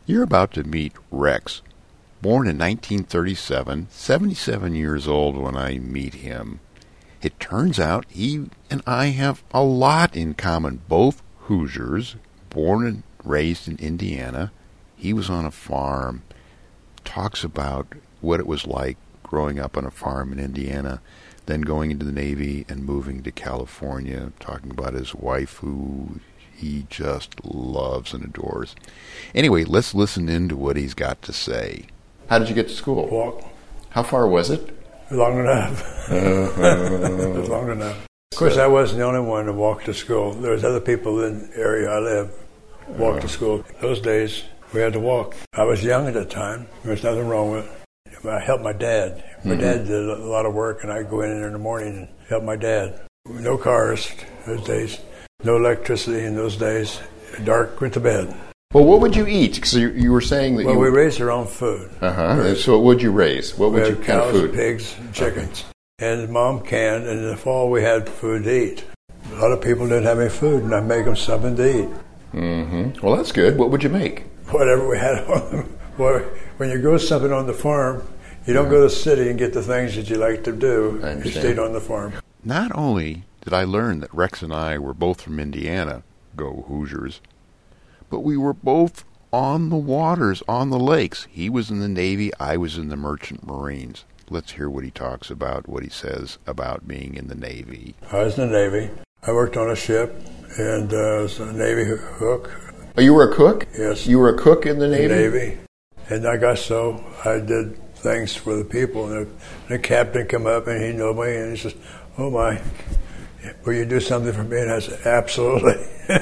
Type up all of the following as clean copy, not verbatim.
You're about to meet Rex. Born in 1937, 77 years old when I meet him. It turns out he and I have a lot in common. Both Hoosiers, born and raised in Indiana. He was on a farm. Talks about what it was like growing up on a farm in Indiana, then going into the Navy and moving to California, talking about his wife who he just loves and adores. Anyway, let's listen into what he's got to say. How did you get to school? Walk. How far was it? Long enough. Long enough. Of course, I wasn't the only one to walk to school. There was other people in the area I live walk to school. Those days, we had to walk. I was young at the time. There was nothing wrong with it. I helped my dad. My dad did a lot of work, and I'd go in there in the morning and help my dad. No cars those days. No electricity in those days. Dark, went to bed. Well, what would you eat? Because you were saying that we raised our own food. So what would you raise? What would you kind of food? Pigs, and chickens. Okay. And Mom canned, and in the fall we had food to eat. A lot of people didn't have any food, and I'd make them something to eat. Mm-hmm. Well, that's good. What would you make? Whatever we had on them. Well, when you grow something on the farm, you don't go to the city and get the things that you like to do. You stayed on the farm. Not only did I learn that Rex and I were both from Indiana, go Hoosiers, but we were both on the waters, on the lakes. He was in the Navy, I was in the Merchant Marines. Let's hear what he talks about, what he says about being in the Navy. I was in the Navy. I worked on a ship, and was a Navy cook. Oh, you were a cook? Yes. You were a cook in the Navy? Navy. And I got so I did things for the people. And the captain come up, and he knew me, and he says, "Oh, my, will you do something for me?" And I said, "Absolutely."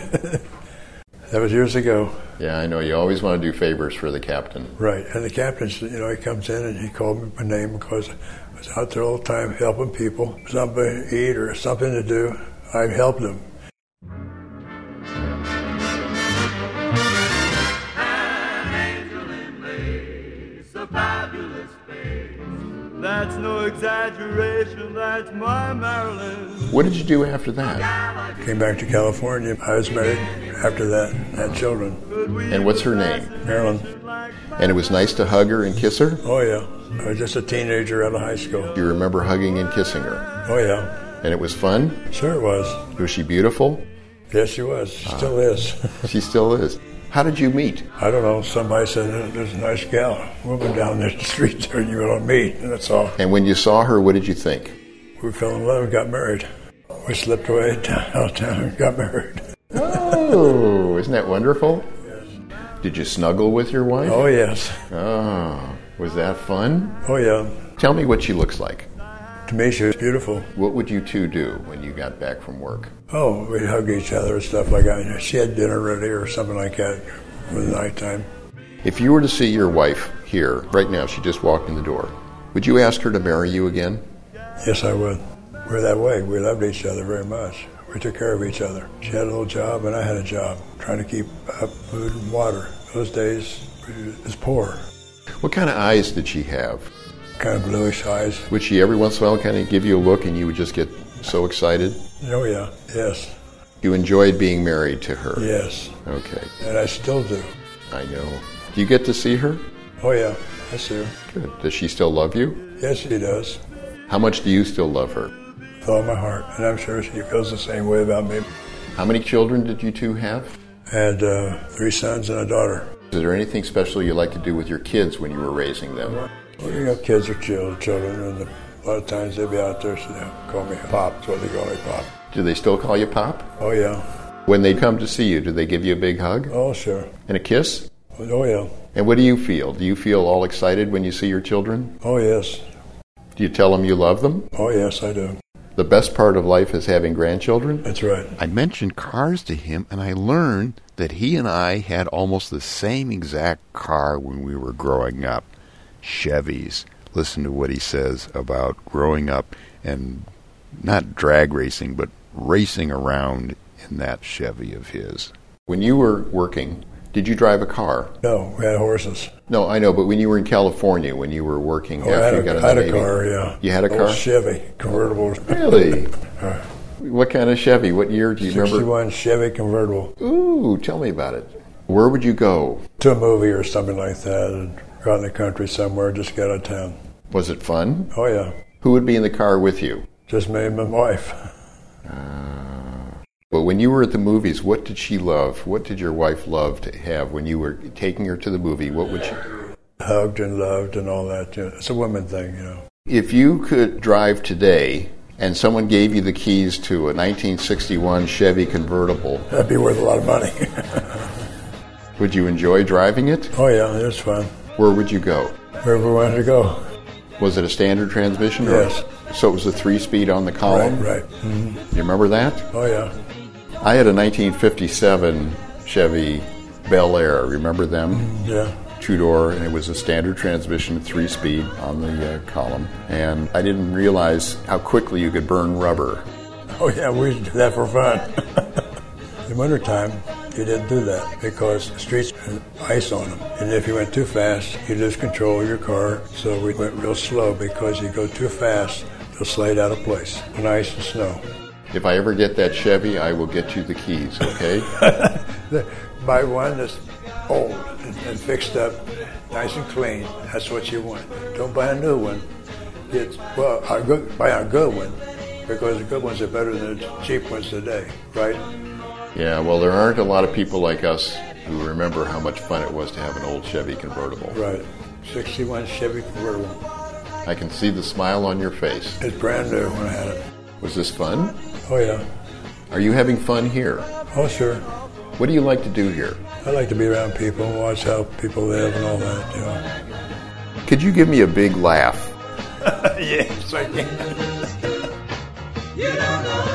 That was years ago. Yeah, I know. You always want to do favors for the captain. Right. And the captain, he comes in and he called me by name because I was out there all the time helping people. Something to eat or something to do, I'd help them. That's no exaggeration, that's my Maryland. What did you do after that? Came back to California. I was married after that, had children. And what's her name? Marilyn. And it was nice to hug her and kiss her? Oh, yeah. I was just a teenager out of high school. Do you remember hugging and kissing her? Oh, yeah. And it was fun? Sure it was. Was she beautiful? Yes, she was. She still is. She still is. How did you meet? I don't know. Somebody said, "There's a nice gal moving down the street there, and you don't meet," and that's all. And when you saw her, what did you think? We fell in love and got married. We slipped away out of town and got married. Oh, isn't that wonderful? Yes. Did you snuggle with your wife? Oh, yes. Oh, was that fun? Oh, yeah. Tell me what she looks like. To me, she was beautiful. What would you two do when you got back from work? Oh, we'd hug each other and stuff like that. She had dinner ready or something like that for the nighttime. If you were to see your wife here, right now, she just walked in the door, would you ask her to marry you again? Yes, I would. We're that way. We loved each other very much. We took care of each other. She had a little job and I had a job, trying to keep up food and water. Those days, it was poor. What kind of eyes did she have? Kind of bluish eyes. Would she every once in a while kind of give you a look and you would just get so excited? Oh, yeah. Yes. You enjoyed being married to her? Yes. Okay. And I still do. I know. Do you get to see her? Oh, yeah. I see her. Good. Does she still love you? Yes, she does. How much do you still love her? With all my heart. And I'm sure she feels the same way about me. How many children did you two have? I had 3 sons and a daughter. Is there anything special you like to do with your kids when you were raising them? Well, kids are children, and a lot of times they'll be out there, so they'll call me Pop. That's what they call me, Pop. Do they still call you Pop? Oh, yeah. When they come to see you, do they give you a big hug? Oh, sure. And a kiss? Oh, yeah. And what do you feel? Do you feel all excited when you see your children? Oh, yes. Do you tell them you love them? Oh, yes, I do. The best part of life is having grandchildren? That's right. I mentioned cars to him, and I learned that he and I had almost the same exact car when we were growing up. Chevys. Listen to what he says about growing up and not drag racing, but racing around in that Chevy of his. When you were working, did you drive a car? No, we had horses. No, I know, but when you were in California, when you were working after you got I had a car, yeah. You had a car? Chevy, convertible. Really? What kind of Chevy? What year do you remember? 61 Chevy convertible. Ooh, tell me about it. Where would you go? To a movie or something like that, and go out in the country somewhere, just get out of town. Was it fun? Oh, yeah. Who would be in the car with you? Just me and my wife. But when you were at the movies, what did she love? What did your wife love to have when you were taking her to the movie? What would she... Hugged and loved and all that. You know, it's a woman thing, you know. If you could drive today and someone gave you the keys to a 1961 Chevy convertible... That'd be worth a lot of money. Would you enjoy driving it? Oh, yeah, it was fun. Where would you go? Wherever we wanted to go. Was it a standard transmission? Yes. So it was a 3-speed on the column? Right. Mm-hmm. You remember that? Oh, yeah. I had a 1957 Chevy Bel Air. Remember them? Yeah. 2-door, and it was a standard transmission, 3-speed on the column. And I didn't realize how quickly you could burn rubber. Oh, yeah, we used to do that for fun. In wintertime, you didn't do that because the streets had ice on them. And if you went too fast, you lose control of your car. So we went real slow because you go too fast, you'll slide out of place on ice and snow. If I ever get that Chevy, I will get you the keys, okay? Buy one that's old and fixed up, nice and clean. That's what you want. Don't buy a new one. Buy a good one because the good ones are better than the cheap ones today, right? Yeah, well, there aren't a lot of people like us who remember how much fun it was to have an old Chevy convertible. Right. 61 Chevy convertible. I can see the smile on your face. It's brand new when I had it. Was this fun? Oh, yeah. Are you having fun here? Oh, sure. What do you like to do here? I like to be around people and watch how people live and all that, you know. Could you give me a big laugh? Yes, I can. You don't know